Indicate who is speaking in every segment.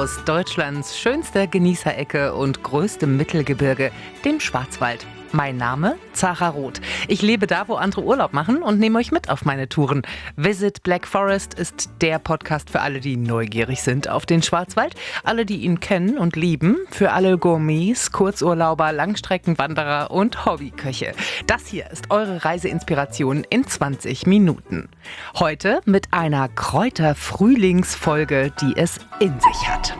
Speaker 1: aus Deutschlands schönster Genießerecke und größtem Mittelgebirge, dem Schwarzwald. Mein Name? Zara Roth. Ich lebe da, wo andere Urlaub machen und nehme euch mit auf meine Touren. Visit Black Forest ist der Podcast für alle, die neugierig sind auf den Schwarzwald, alle, die ihn kennen und lieben, für alle Gourmets, Kurzurlauber, Langstreckenwanderer und Hobbyköche. Das hier ist eure Reiseinspiration in 20 Minuten. Heute mit einer Kräuter-Frühlingsfolge, die es in sich hat.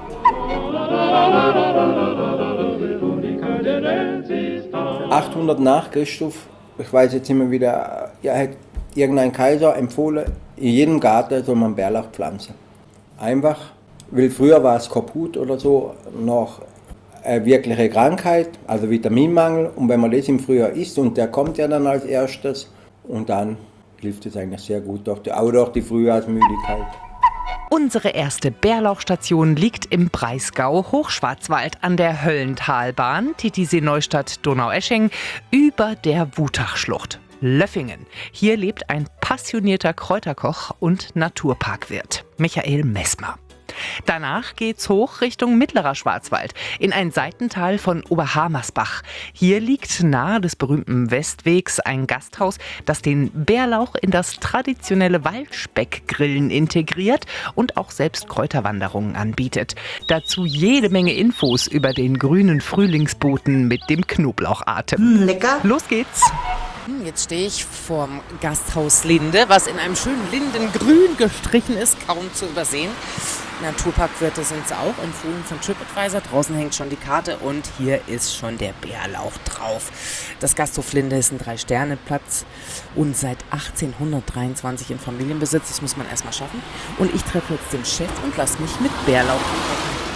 Speaker 2: 800 nach Christus, ich weiß jetzt immer wieder, hat irgendein Kaiser empfohlen, in jedem Garten soll man Bärlauch pflanzen. Einfach, weil früher war es kaputt oder so, noch eine wirkliche Krankheit, also Vitaminmangel. Und wenn man das im Frühjahr isst, und der kommt ja dann als erstes, und dann hilft es eigentlich sehr gut, auch durch die Frühjahrsmüdigkeit.
Speaker 1: Unsere erste Bärlauchstation liegt im Breisgau, Hochschwarzwald, an der Höllentalbahn, Titisee-Neustadt-Donaueschingen, über der Wutachschlucht. Löffingen. Hier lebt ein passionierter Kräuterkoch und Naturparkwirt, Michael Messmer. Danach geht's hoch Richtung Mittlerer Schwarzwald, in ein Seitental von Oberhammersbach. Hier liegt nahe des berühmten Westwegs ein Gasthaus, das den Bärlauch in das traditionelle Waldspeckgrillen integriert und auch selbst Kräuterwanderungen anbietet. Dazu jede Menge Infos über den grünen Frühlingsboten mit dem Knoblauchatem.
Speaker 3: Lecker.
Speaker 1: Los geht's!
Speaker 3: Jetzt stehe ich vorm Gasthaus Linde, was in einem schönen Lindengrün gestrichen ist, kaum zu übersehen. Naturparkwirte sind es auch, empfohlen von TripAdvisor. Draußen hängt schon die Karte und hier ist schon der Bärlauch drauf. Das Gasthof Linde ist ein 3-Sterne-Platz und seit 1823 in Familienbesitz. Das muss man erstmal schaffen. Und ich treffe jetzt den Chef und lasse mich mit Bärlauch kochen.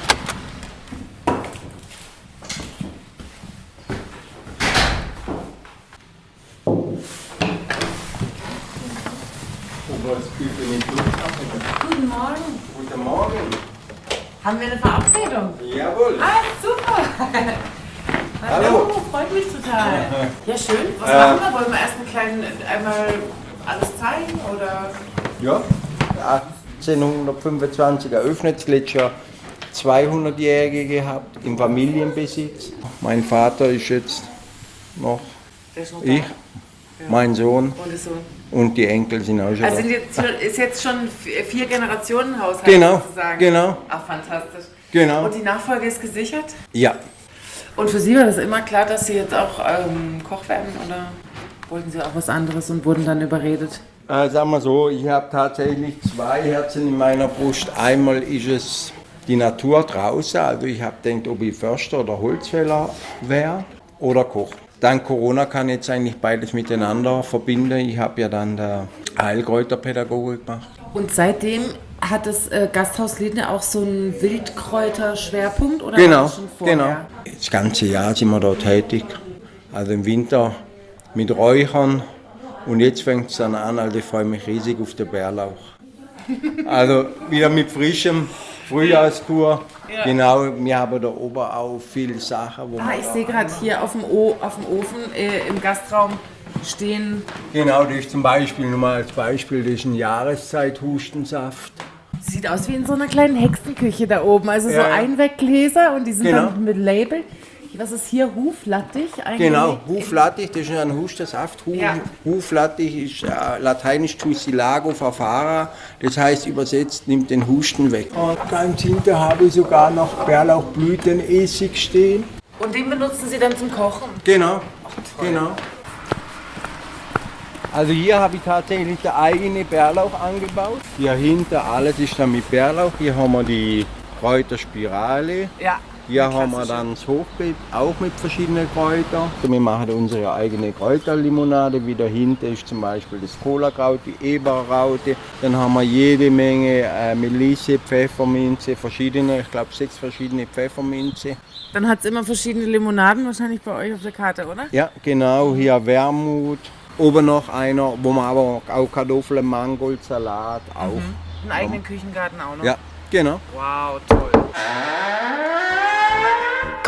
Speaker 3: Guten Morgen.
Speaker 2: Guten Morgen.
Speaker 3: Haben wir eine Verabredung?
Speaker 2: Jawohl.
Speaker 3: Ah, super.
Speaker 2: Hallo.
Speaker 3: Freut mich total. Ja, schön. Was machen wir? Wollen wir erst einmal alles zeigen, oder?
Speaker 2: Ja, 1825 eröffnet, das letzte Jahr 200-Jährige gehabt, im Familienbesitz. Mein Vater ist jetzt noch, ich, mein Sohn.
Speaker 3: Und ist so.
Speaker 2: Und die Enkel sind auch schon
Speaker 3: Also
Speaker 2: da.
Speaker 3: ist jetzt schon 4 Generationen Haushalt
Speaker 2: Genau,
Speaker 3: sozusagen.
Speaker 2: genau.
Speaker 3: Ach, fantastisch.
Speaker 2: Genau.
Speaker 3: Und die Nachfolge ist gesichert?
Speaker 2: Ja,
Speaker 3: Und für Sie war das immer klar, dass Sie jetzt auch Koch werden, oder wollten Sie auch was anderes und wurden dann überredet?
Speaker 2: sagen wir so, ich habe tatsächlich 2 Herzen in meiner Brust. Einmal ist es die Natur draußen, also ich habe gedacht, ob ich Förster oder Holzfäller wäre oder Koch. Dank Corona kann ich jetzt eigentlich beides miteinander verbinden. Ich habe ja dann der Heilkräuterpädagogik gemacht.
Speaker 3: Und seitdem hat das Gasthaus Linde auch so einen Wildkräuterschwerpunkt, oder war
Speaker 2: Genau,
Speaker 3: das schon vorher?
Speaker 2: genau. Das ganze Jahr sind wir da tätig. Also im Winter mit Räuchern und jetzt fängt es dann an, also ich freue mich riesig auf den Bärlauch. Also wieder mit frischem Frühjahrskur. Ja. Genau, wir haben da oben auch viele Sachen. Wo
Speaker 3: ich sehe gerade hier auf dem Ofen im Gastraum stehen.
Speaker 2: Genau, das ist zum Beispiel, nur mal als Beispiel, das ist ein Jahreszeit-Hustensaft.
Speaker 3: Sieht aus wie in so einer kleinen Hexenküche da oben. Also so Einweggläser und die sind dann mit Label. Was ist hier? Huflattich?
Speaker 2: Genau, Huflattich, das ist ein Hustensaft. Huflattich ist lateinisch Tussilago verfara, das heißt übersetzt, nimmt den Husten weg. Und ganz hinten habe ich sogar noch Bärlauchblütenessig stehen.
Speaker 3: Und den benutzen Sie dann zum Kochen?
Speaker 2: Genau, genau. Also hier habe ich tatsächlich den eigenen Bärlauch angebaut. Hier hinten alles ist dann mit Bärlauch. Hier haben wir die Kräuterspirale. Ja. Hier haben wir dann das Hochbeet, auch mit verschiedenen Kräutern. Wir machen unsere eigene Kräuterlimonade. Wie dahinter ist zum Beispiel das Cola-Kraut, die Eberraute. Dann haben wir jede Menge Melisse, Pfefferminze, verschiedene, ich glaube 6 verschiedene Pfefferminze.
Speaker 3: Dann hat es immer verschiedene Limonaden wahrscheinlich bei euch auf der Karte, oder?
Speaker 2: Ja, genau. Hier Wermut. Oben noch einer, wo man aber auch Kartoffeln, Mangold, Salat auch.
Speaker 3: Einen eigenen Küchengarten auch noch?
Speaker 2: Ja, genau.
Speaker 3: Wow, toll.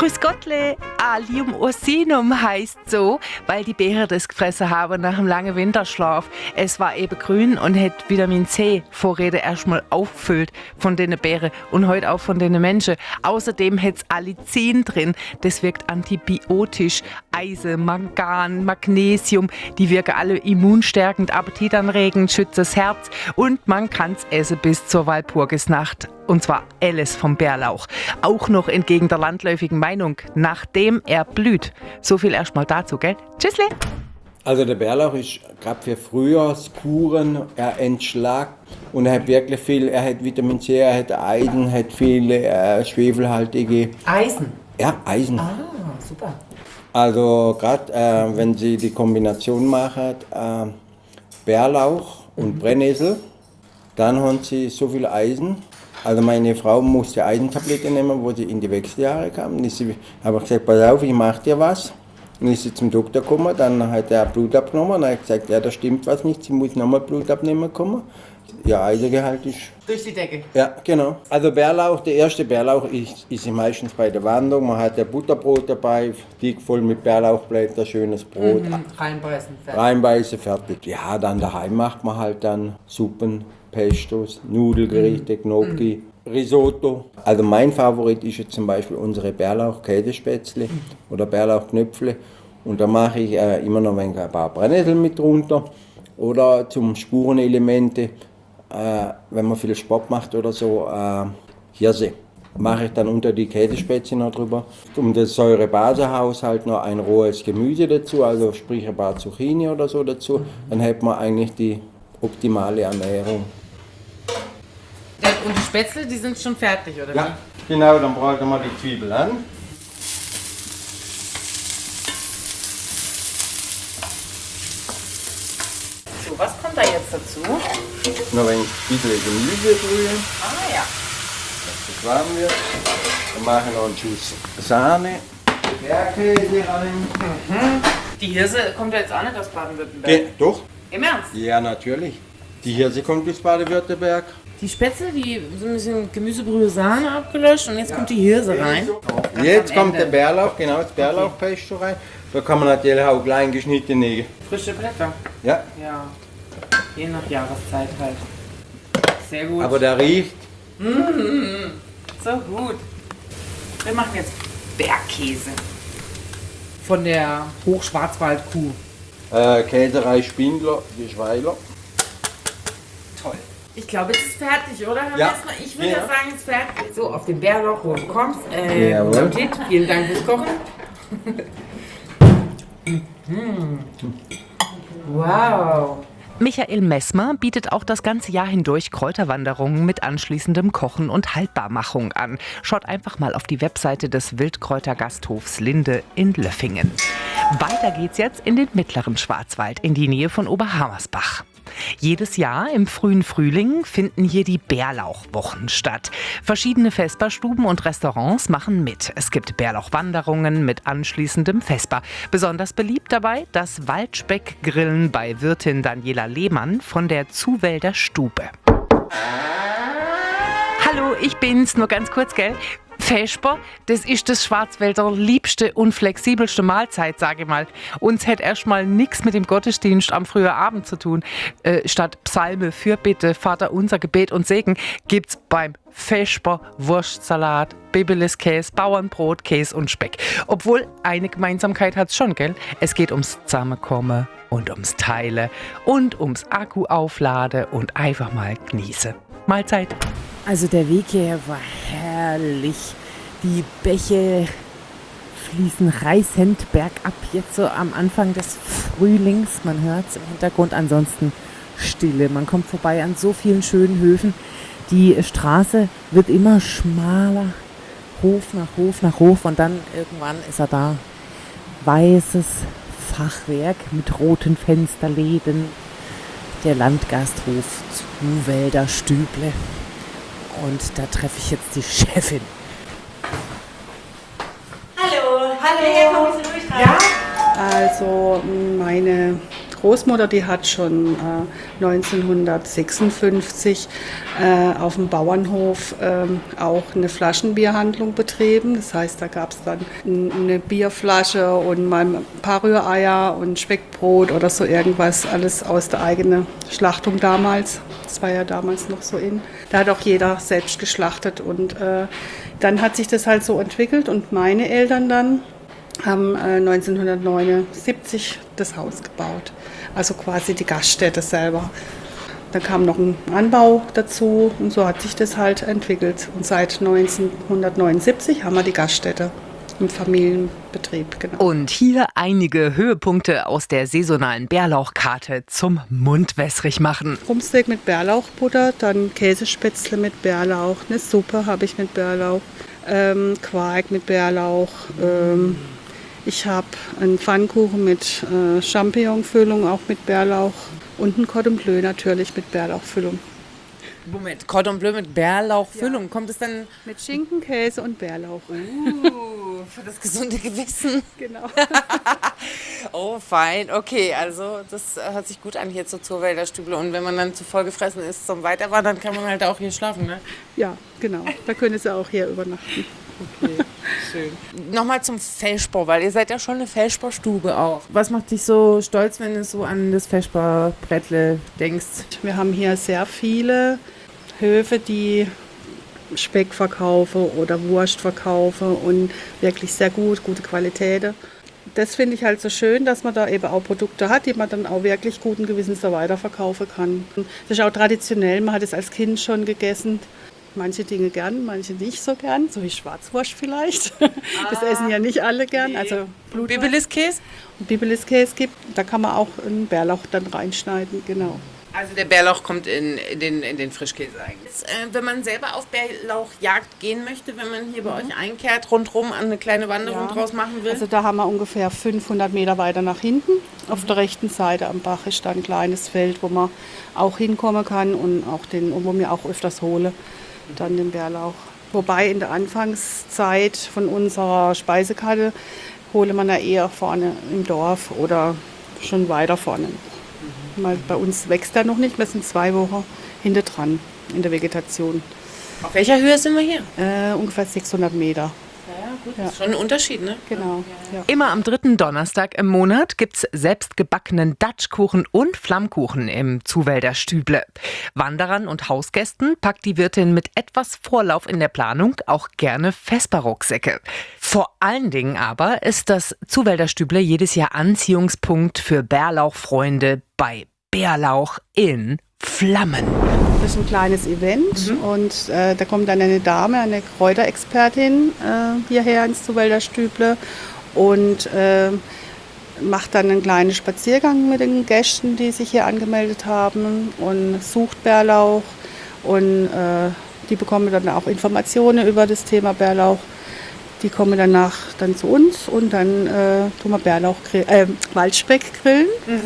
Speaker 1: Grüß Gottle, Allium ursinum heißt so, weil die Beeren das gefressen haben nach einem langen Winterschlaf. Es war eben grün und hat Vitamin C Vorräte erstmal auffüllt von den Beeren und heute auch von den Menschen. Außerdem hat es Allicin drin, das wirkt antibiotisch. Eisen, Mangan, Magnesium, die wirken alle immunstärkend, appetitanregend, schützt das Herz und man kann es essen bis zur Walpurgisnacht. Und zwar alles vom Bärlauch. Auch noch entgegen der landläufigen Meinung, nachdem er blüht. So viel erstmal dazu, gell? Tschüssle!
Speaker 2: Also der Bärlauch ist gerade für Frühjahrskuren, er entschlagt und er hat wirklich viel, er hat Vitamin C, er hat Eisen, er hat viele schwefelhaltige...
Speaker 3: Eisen?
Speaker 2: Ja, Eisen.
Speaker 3: Ah, super.
Speaker 2: Also gerade wenn Sie die Kombination machen, Bärlauch und Brennnessel, dann haben Sie so viel Eisen. Also meine Frau musste Eisentablette nehmen, wo sie in die Wechseljahre kam. Und ich habe gesagt, pass auf, ich mache dir was. Und ist sie zum Doktor gekommen, dann hat er Blut abgenommen und hat gesagt, ja, da stimmt was nicht, sie muss nochmal Blut abnehmen kommen. Ja, Eisengehalt ist...
Speaker 3: Durch die Decke?
Speaker 2: Ja, genau. Also Bärlauch, der erste Bärlauch ist meistens bei der Wanderung. Man hat ja Butterbrot dabei, dick voll mit Bärlauchblättern, schönes Brot.
Speaker 3: Reinbeißen, fertig.
Speaker 2: Reinbeißen, fertig. Ja, dann daheim macht man halt dann Suppen, Pestos, Nudelgerichte, Gnocchi, Risotto. Also mein Favorit ist jetzt zum Beispiel unsere Bärlauch-Käsespätzle oder Bärlauchknöpfle. Und da mache ich immer noch ein paar Brennnesseln mit drunter. Oder zum Spurenelemente, wenn man viel Sport macht oder so, Hirse. Mache ich dann unter die Käsespätzle noch drüber. Um das Säurebasehaushalt noch ein rohes Gemüse dazu, also sprich ein paar Zucchini oder so dazu. Dann hat man eigentlich die optimale Ernährung.
Speaker 3: Und die Spätzle, die sind schon fertig, oder
Speaker 2: Ja, genau, dann brauchen wir die Zwiebel an.
Speaker 3: So, was kommt da jetzt dazu?
Speaker 2: Noch ein bisschen Gemüsebrühe,
Speaker 3: Ah ja.
Speaker 2: dass das warm wird. Dann mache ich noch einen Schuss Sahne, Bergkäse rein.
Speaker 3: Die Hirse kommt ja jetzt auch nicht aus Baden-Württemberg.
Speaker 2: Doch?
Speaker 3: Im Ernst?
Speaker 2: Ja, natürlich. Die Hirse kommt aus Baden-Württemberg.
Speaker 3: Die Spätzle, die sind ein bisschen Gemüsebrühe, Sahne abgelöscht und jetzt kommt die Hirse rein.
Speaker 2: Jetzt kommt der Bärlauch, genau, das Bärlauchpesto rein. Da kann man natürlich auch klein geschnittene.
Speaker 3: Frische Blätter.
Speaker 2: Ja,
Speaker 3: Ja. Je nach Jahreszeit halt. Sehr gut.
Speaker 2: aber der riecht.
Speaker 3: So gut. Wir machen jetzt Bergkäse. Von der Hochschwarzwaldkuh.
Speaker 2: Käserei Spindler, Geschweiler.
Speaker 3: Toll. Ich glaube, jetzt ist fertig, oder? Herr
Speaker 2: Ja.
Speaker 3: Messner? Ich würde
Speaker 2: Ja.
Speaker 3: ja sagen, es ist fertig. So, auf den Bärlauch, wo du kommst.
Speaker 2: Jawohl.
Speaker 3: Guten Appetit. Vielen Dank fürs Kochen. Wow.
Speaker 1: Michael Messmer bietet auch das ganze Jahr hindurch Kräuterwanderungen mit anschließendem Kochen und Haltbarmachung an. Schaut einfach mal auf die Webseite des Wildkräutergasthofs Linde in Löffingen. Weiter geht's jetzt in den mittleren Schwarzwald, in die Nähe von Oberhammersbach. Jedes Jahr im frühen Frühling finden hier die Bärlauchwochen statt. Verschiedene Vesperstuben und Restaurants machen mit. Es gibt Bärlauchwanderungen mit anschließendem Vesper. Besonders beliebt dabei das Waldspeckgrillen bei Wirtin Daniela Lehmann von der Zuwälder Stube. Hallo, ich bin's, nur ganz kurz, gell? Vesper, das ist das Schwarzwälder liebste und flexibelste Mahlzeit, sage ich mal. Uns hätte erstmal nichts mit dem Gottesdienst am frühen Abend zu tun. Statt Psalme, Fürbitte, Vater unser, Gebet und Segen gibt's beim Vesper Wurstsalat, Bibeliskäse, Bauernbrot, Käse und Speck. Obwohl, eine Gemeinsamkeit hat's schon, gell? Es geht ums Zusammenkommen und ums Teilen und ums Akku aufladen und einfach mal genießen. Mahlzeit.
Speaker 3: Also der Weg hierher war herrlich. Die Bäche fließen reißend bergab, jetzt so am Anfang des Frühlings. Man hört es im Hintergrund, ansonsten Stille. Man kommt vorbei an so vielen schönen Höfen. Die Straße wird immer schmaler, Hof nach Hof nach Hof und dann irgendwann ist er da. Weißes Fachwerk mit roten Fensterläden. Der Landgasthof Zuwälder Stüble. Und da treffe ich jetzt die Chefin.
Speaker 4: Hallo, hallo, hier kommen Sie durch rein.
Speaker 3: Ja?
Speaker 4: Also meine Großmutter, die hat schon 1956 auf dem Bauernhof auch eine Flaschenbierhandlung betrieben. Das heißt, da gab es dann eine Bierflasche und mal ein paar Rühreier und Speckbrot oder so irgendwas, alles aus der eigenen Schlachtung damals. Das war ja damals noch so in. Da hat auch jeder selbst geschlachtet und dann hat sich das halt so entwickelt und meine Eltern dann haben 1979 das Haus gebaut, also quasi die Gaststätte selber. Dann kam noch ein Anbau dazu und so hat sich das halt entwickelt. Und seit 1979 haben wir die Gaststätte im Familienbetrieb. Genau.
Speaker 1: Und hier einige Höhepunkte aus der saisonalen Bärlauchkarte zum Mundwässrig machen.
Speaker 4: Rumpsteak mit Bärlauchbutter, dann Käsespätzle mit Bärlauch, eine Suppe habe ich mit Bärlauch, Quark mit Bärlauch. Ich habe einen Pfannkuchen mit Champignonfüllung, auch mit Bärlauch. Und ein Cordon Bleu natürlich mit Bärlauchfüllung.
Speaker 3: Moment, Cordon Bleu mit Bärlauchfüllung. Ja. Kommt es dann...
Speaker 4: Mit Schinken, Käse und Bärlauch.
Speaker 3: Für das gesunde Gewissen.
Speaker 4: Genau.
Speaker 3: Oh, fein. Okay, also das hört sich gut an hier zur Zurwälder Stüble. Und wenn man dann zu voll gefressen ist zum Weiterwandern, dann kann man halt auch hier schlafen, ne?
Speaker 4: Ja, genau. Da können Sie auch hier übernachten.
Speaker 3: Okay, schön. Nochmal zum Feschbar, weil ihr seid ja schon eine Feschbar-Stube auch. Was macht dich so stolz, wenn du so an das Feschbar-Brettle denkst?
Speaker 4: Wir haben hier sehr viele Höfe, die Speck verkaufen oder Wurst verkaufen und wirklich sehr gute Qualität. Das finde ich halt so schön, dass man da eben auch Produkte hat, die man dann auch wirklich guten Gewissens so weiterverkaufen kann. Das ist auch traditionell, man hat es als Kind schon gegessen. Manche Dinge gern, manche nicht so gern, so wie Schwarzwurst vielleicht. Das essen ja nicht alle gern.
Speaker 3: Nee.
Speaker 4: Also
Speaker 3: Bibeliskäse?
Speaker 4: Und Bibeliskäse gibt, da kann man auch einen Bärlauch dann reinschneiden, genau.
Speaker 3: Also der Bärlauch kommt in den Frischkäse eigentlich. Wenn man selber auf Bärlauchjagd gehen möchte, wenn man hier bei euch einkehrt, rundherum eine kleine Wanderung draus machen will?
Speaker 4: Also da haben wir ungefähr 500 Meter weiter nach hinten. Auf der rechten Seite am Bach ist da ein kleines Feld, wo man auch hinkommen kann und auch wo wir auch öfters hole. Dann den Bärlauch. Wobei in der Anfangszeit von unserer Speisekarte hole man ja eher vorne im Dorf oder schon weiter vorne. Weil bei uns wächst er noch nicht, wir sind 2 Wochen hinter dran in der Vegetation.
Speaker 3: Auf welcher Höhe sind wir hier?
Speaker 4: Ungefähr 600 Meter.
Speaker 3: Ja, gut, das ist schon ein Unterschied, ne?
Speaker 4: Genau. Ja.
Speaker 1: Immer am 3. Donnerstag im Monat gibt's selbstgebackenen Datschkuchen und Flammkuchen im Zuwälder Stüble. Wanderern und Hausgästen packt die Wirtin mit etwas Vorlauf in der Planung auch gerne Vesperrucksäcke. Vor allen Dingen aber ist das Zuwälder Stüble jedes Jahr Anziehungspunkt für Bärlauchfreunde bei Bärlauch in Flammen.
Speaker 4: Das ist ein kleines Event und da kommt dann eine Dame, eine Kräuterexpertin hierher ins Zuwälder Stüble und macht dann einen kleinen Spaziergang mit den Gästen, die sich hier angemeldet haben und sucht Bärlauch und die bekommen dann auch Informationen über das Thema Bärlauch. Die kommen danach dann zu uns und dann tun wir Waldspeck grillen.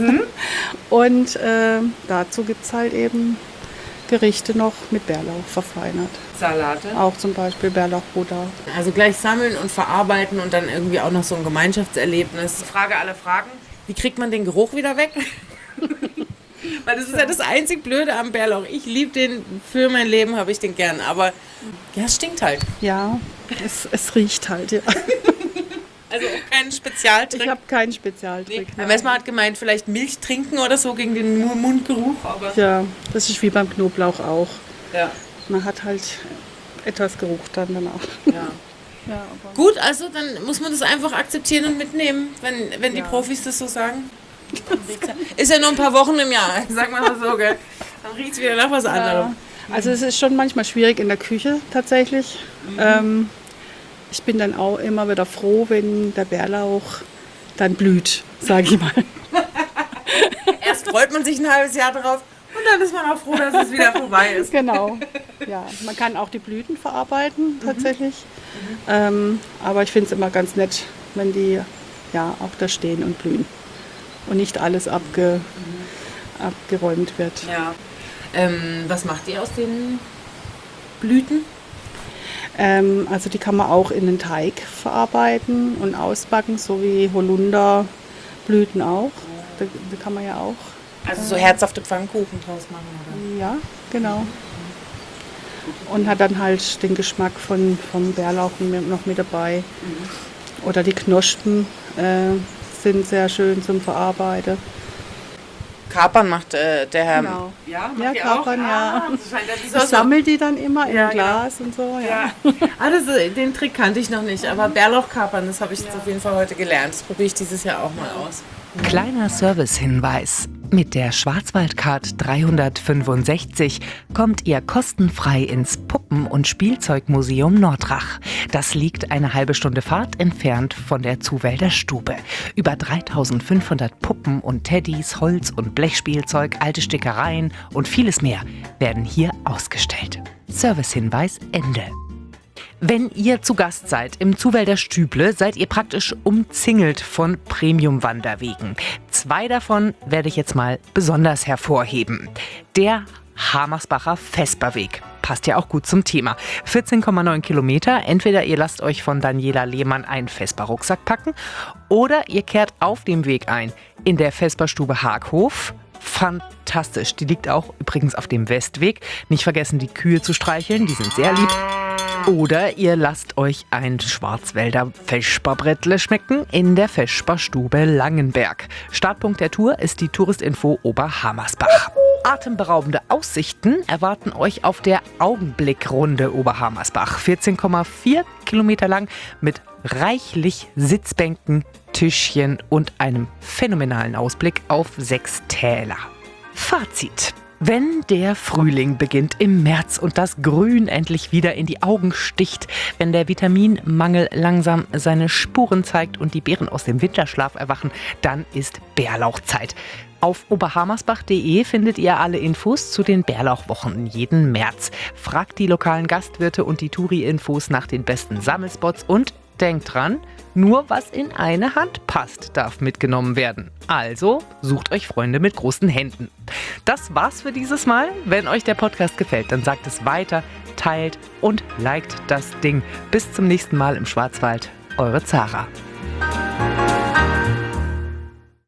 Speaker 4: Und dazu gibt es halt eben Gerichte noch mit Bärlauch verfeinert.
Speaker 3: Salate?
Speaker 4: Auch zum Beispiel Bärlauchbutter.
Speaker 3: Also gleich sammeln und verarbeiten und dann irgendwie auch noch so ein Gemeinschaftserlebnis. Frage aller Fragen, wie kriegt man den Geruch wieder weg? Weil das ist ja das einzig Blöde am Bärlauch. Ich liebe den, für mein Leben habe ich den gern, aber ja, es stinkt halt.
Speaker 4: Ja, es riecht halt, ja.
Speaker 3: Also auch kein Spezialtrick?
Speaker 4: Ich habe keinen Spezialtrick.
Speaker 3: Nee. Messmer hat gemeint, vielleicht Milch trinken oder so gegen den Mundgeruch. Aber
Speaker 4: ja, das ist wie beim Knoblauch auch.
Speaker 3: Ja.
Speaker 4: Man hat halt etwas Geruch dann danach.
Speaker 3: Ja.
Speaker 4: Ja, aber
Speaker 3: gut, also dann muss man das einfach akzeptieren und mitnehmen, wenn die Profis das so sagen. Ist ja nur ein paar Wochen im Jahr, sag mal so, gell? Dann riecht es wieder nach was anderem.
Speaker 4: Also es ist schon manchmal schwierig in der Küche tatsächlich. Ich bin dann auch immer wieder froh, wenn der Bärlauch dann blüht, sage ich mal.
Speaker 3: Erst freut man sich ein halbes Jahr drauf und dann ist man auch froh, dass es wieder vorbei ist.
Speaker 4: Genau. Ja, man kann auch die Blüten verarbeiten tatsächlich. Aber ich finde es immer ganz nett, wenn die ja auch da stehen und blühen. Und nicht alles abgeräumt wird.
Speaker 3: Ja. Was macht ihr aus den Blüten?
Speaker 4: Also die kann man auch in den Teig verarbeiten und ausbacken, so wie Holunderblüten auch. da kann man ja auch.
Speaker 3: Also so herzhafte Pfannkuchen draus machen, oder?
Speaker 4: Ja, genau. Und hat dann halt den Geschmack vom Bärlauch noch mit dabei. Oder die Knospen sind sehr schön zum Verarbeiten.
Speaker 3: Kapern macht der Herr.
Speaker 4: Genau.
Speaker 3: Ja,
Speaker 4: Kapern, ja.
Speaker 3: Ich
Speaker 4: sammle die dann immer im
Speaker 3: Ja,
Speaker 4: Glas und so. Ja.
Speaker 3: Den Trick kannte ich noch nicht, aber Bärlauchkapern, das habe ich jetzt auf jeden Fall heute gelernt. Das probiere ich dieses Jahr auch mal aus.
Speaker 1: Kleiner Servicehinweis. Mit der Schwarzwaldcard 365 kommt ihr kostenfrei ins Puppen- und Spielzeugmuseum Nordrach. Das liegt eine halbe Stunde Fahrt entfernt von der Zuwälder Stube. Über 3500 Puppen und Teddys, Holz- und Blechspielzeug, alte Stickereien und vieles mehr werden hier ausgestellt. Servicehinweis Ende. Wenn ihr zu Gast seid im Zuwälder Stüble, seid ihr praktisch umzingelt von Premium-Wanderwegen. 2 davon werde ich jetzt mal besonders hervorheben. Der Hamersbacher Vesperweg. Passt ja auch gut zum Thema. 14,9 Kilometer. Entweder ihr lasst euch von Daniela Lehmann einen Vesper-Rucksack packen oder ihr kehrt auf dem Weg ein in der Vesperstube Haghof. Fantastisch. Die liegt auch übrigens auf dem Westweg. Nicht vergessen, die Kühe zu streicheln. Die sind sehr lieb. Oder ihr lasst euch ein Schwarzwälder Vesperbrettle schmecken in der Vesperstube Langenberg. Startpunkt der Tour ist die Touristinfo Oberhammersbach. Atemberaubende Aussichten erwarten euch auf der Augenblickrunde Oberhammersbach. 14,4 Kilometer lang mit reichlich Sitzbänken, Tischchen und einem phänomenalen Ausblick auf 6 Täler. Fazit. Wenn der Frühling beginnt im März und das Grün endlich wieder in die Augen sticht, wenn der Vitaminmangel langsam seine Spuren zeigt und die Bären aus dem Winterschlaf erwachen, dann ist Bärlauchzeit. Auf oberhammersbach.de findet ihr alle Infos zu den Bärlauchwochen jeden März. Fragt die lokalen Gastwirte und die Touri-Infos nach den besten Sammelspots und denkt dran, nur was in eine Hand passt, darf mitgenommen werden. Also sucht euch Freunde mit großen Händen. Das war's für dieses Mal. Wenn euch der Podcast gefällt, dann sagt es weiter, teilt und liked das Ding. Bis zum nächsten Mal im Schwarzwald. Eure Zara.